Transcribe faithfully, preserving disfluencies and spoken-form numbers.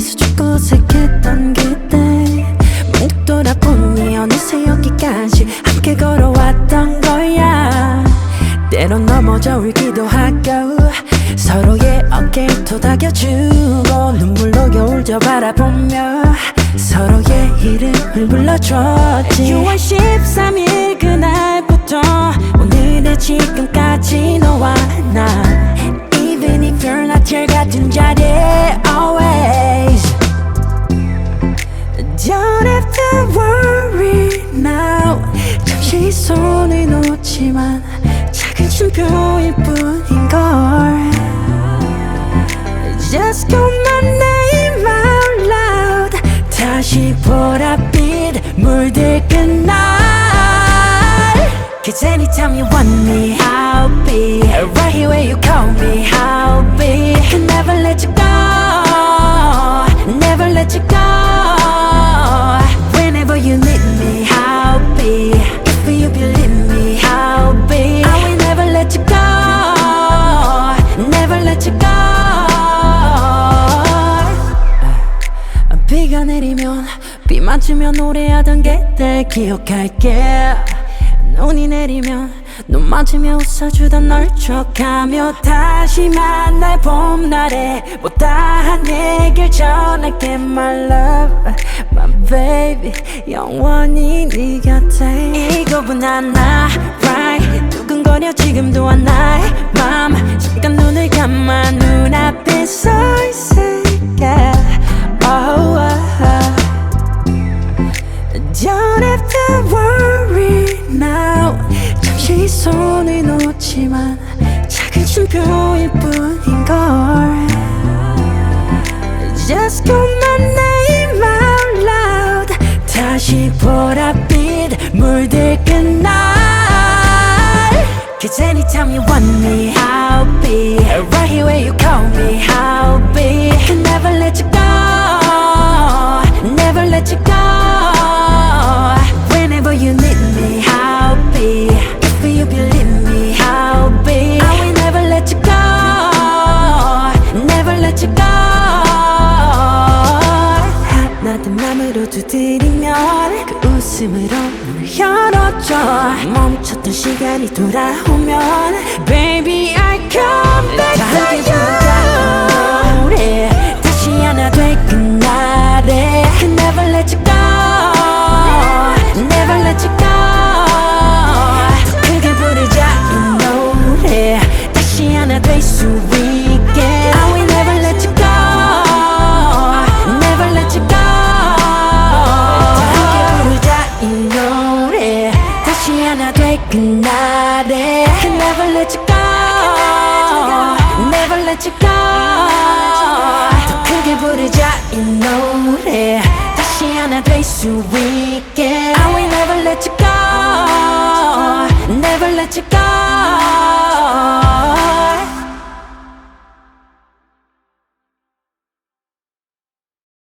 미소 짓고 어색했던 그때 문득 돌아보니 어느새 여기까지 함께 걸어왔던 거야. 때론 넘어져 울기도 하고 서로의 어깨에 토닥여주고 눈물로 겨울 저 바라보며 서로의 이름을 불러줬지. 유월 십삼일 그날부터 오늘의 지금까지 너와 나 Even if you're not here 같은 자리에 always Don't have to worry now. 잠시 손을 놓지만 작은 쉼표일 뿐인걸. Just call my name out loud. 다시 보랏빛 물들 그날. Cause anytime you want me I'll be right here where you call me. I'll be Can never let you go. Never let you go. Whenever you need me I'll be. If you believe me I'll be. I will never let you go. Never let you go. 비가 내리면 비 맞으며 노래하던 그때 기억할게. 눈이 내리면 눈 맞으며 웃어주던 널 촉하며 다시 만날 봄날에 못다한 얘길 전할게. My love, my baby 영원히 네 곁에. 이거보단 나 right 두근거려 지금도 한 나의 맘. 잠깐 눈을 감아 눈앞에 서 있을게. Oh, oh, oh. Don't have to worry now. 잠시 손을 놓지만 작은 쉼표일 뿐인걸. Just call my name out loud. 다시 보랏빛 물들 그날. Cause anytime you want me I'll be right here where you call me. I'll be Can never let you go. Never let you go. Whenever you need me I'll be. If you believe me I'll be. I will never let you go. Never let you go. 하나된 맘으로 두드리면 그 웃음으로 문을 열어줘. 멈췄던 시간이 돌아오면 Baby I come back to you. 노래 다시 하나 될 그날에 Can never let you go. Never let you go. 더 크게 부르자 이 노래 다시 하나 될 수 있게. I will never let you go. Never let you go. 더 크게 부르자 이 노래 다시 하나 될 그날에 Can never let you go. Never let you go. 더 크게 부르자 이 노래 다시 하나 될 수 있게. I will never let you go. Never let you go.